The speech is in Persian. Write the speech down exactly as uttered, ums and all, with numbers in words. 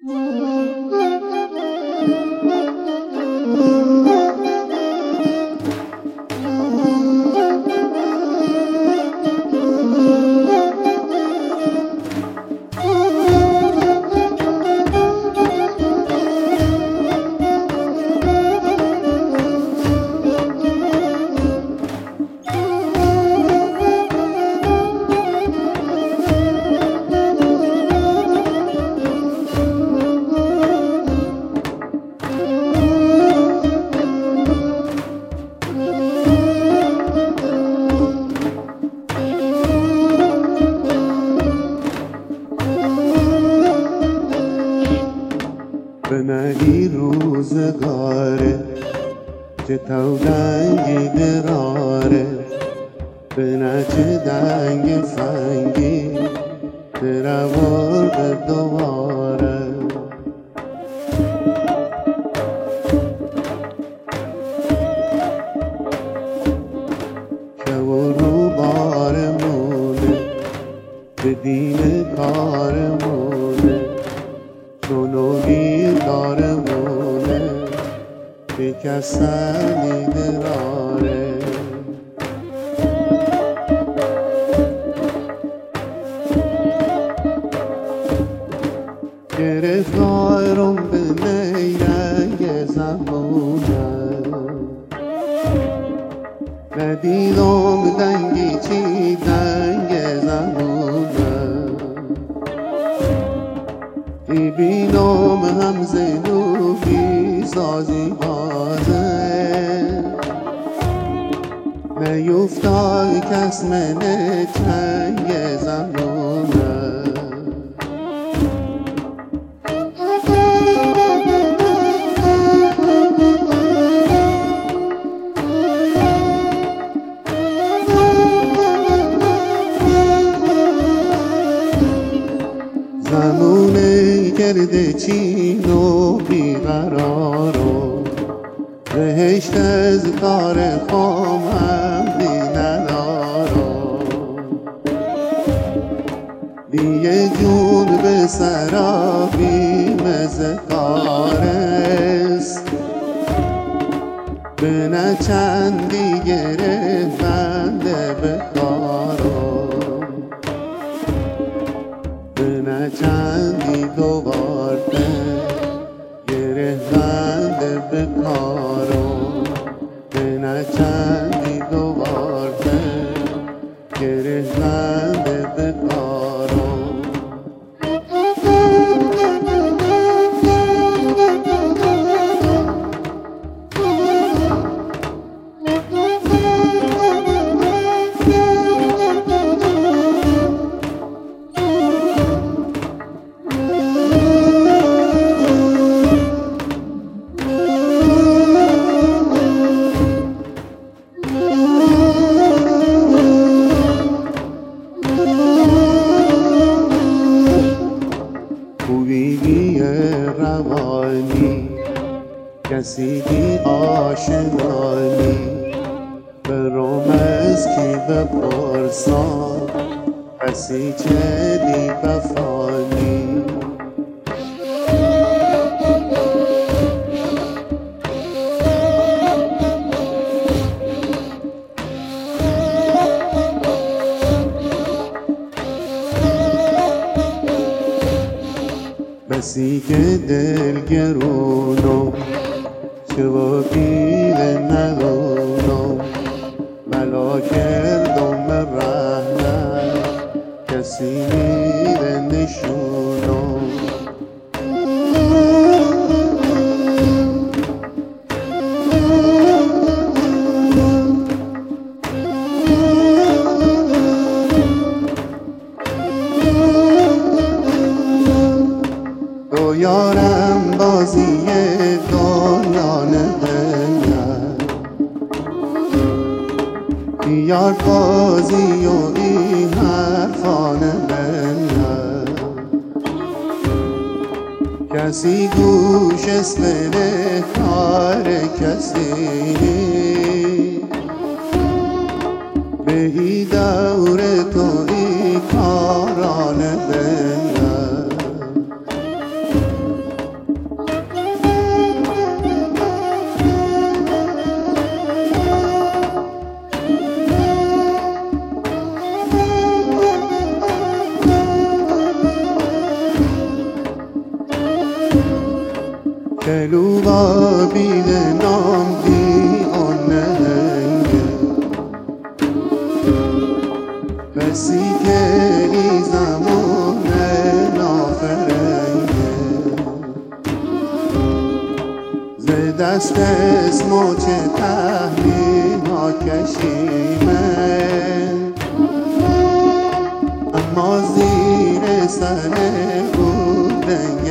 بنهی روزگاره چه تو دنگی دراره بنه چه دنگ فنگی در ورد دواره که و رو بارمونه به دین کارمونه چونوگی دارمونه به کسانی دراره گرفتارم به نیرنگ زمونه ندیدم دنگی چی دنگ زمونه بینام هم زنوبی سازی بازه نیفتای کس منه چنگ زمونه زمونه کرده چین و بیقرارو بهشت از کار خامم بی ندارو بیه جون به سرابی مزه کارست بنه چندی گرفته به کارو بنه چندی دوباره گرفته به کارو بنه چندی دوباره گرفته به کارو خوبیگی روانی کسی بی آشنایی برام از کی بپرسان کسی چه بی وفانی بسی که دلگرونم چه و بیره ندونم ملا کردم رحمت کسی میره نشونم تو یارم بازی دنیا نبینم یار بازی و این حرفا نبینم کسی گوش اسمه کار کسی بهی دور تو ای کارا نبینم کلو با بید نام دی آن نهنگه بسی که ای زمان نافرنگه ز دست اسمو چه تحریم ها کشیمه اما زیر سر بود